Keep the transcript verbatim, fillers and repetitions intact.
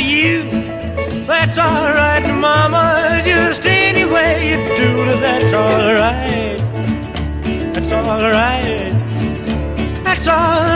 you. That's all right, Mama, just any way you do it, that's all right. That's all right. That's all